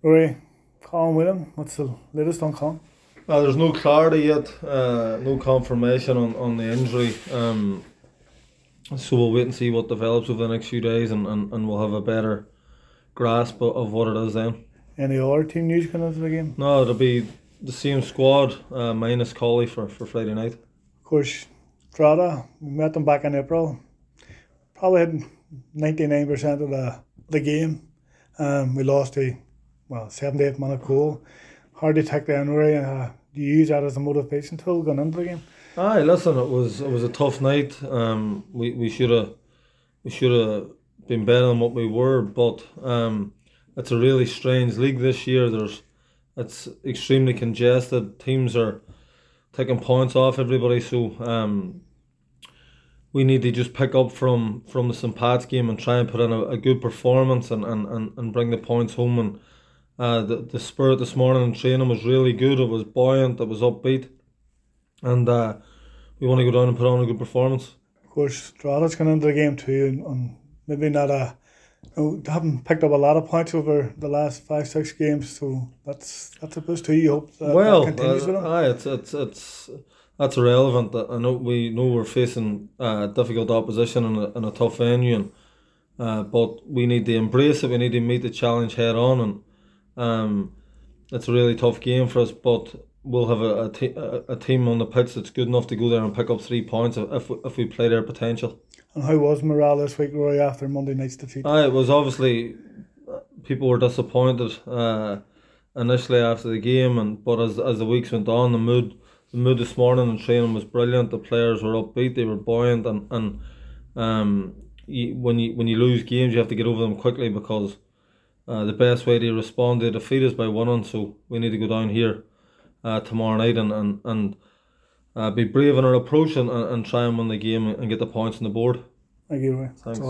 Rory, Colin Whelan, what's the latest on Colin? There's no clarity yet, no confirmation on the injury. So we'll wait and see what develops over the next few days, and we'll have a better grasp of what it is then. Any other team news coming into the game? No, it'll be the same squad, minus Colley for Friday night. Of course, Strada, we met them back in April. Probably had 99% of the game. We lost a 78 minute goal. Hard to take down, Rory. Do you use that as a motivation tool going into the game? Aye, listen, it was a tough night. We should have been better than what we were, but it's a really strange league this year. It's extremely congested. Teams are taking points off everybody, so we need to just pick up from the St Pat's game and try and put in a good performance and bring the points home. And the spirit this morning in training was really good. It was buoyant. It was upbeat. And we want to go down and put on a good performance. Of course, Strada's gone into the game too, and maybe not they haven't picked up a lot of points over the last 5-6 games, so that's a boost too. You hope that continues with them. It's that's irrelevant. I know we're facing difficult opposition in a tough venue, but we need to embrace it. We need to meet the challenge head on, and it's a really tough game for us, but we'll have a team on the pitch that's good enough to go there and pick up 3 points if we play their potential. And how was morale this week, Rory, after Monday night's defeat? It was obviously people were disappointed initially after the game, but as the weeks went on, the mood this morning in training was brilliant. The players were upbeat, they were buoyant, and when you lose games, you have to get over them quickly, because the best way to respond to defeat is by winning. So we need to go down here tomorrow night and be brave in our approach and try and win the game and get the points on the board. Thank you, Rory. Thanks.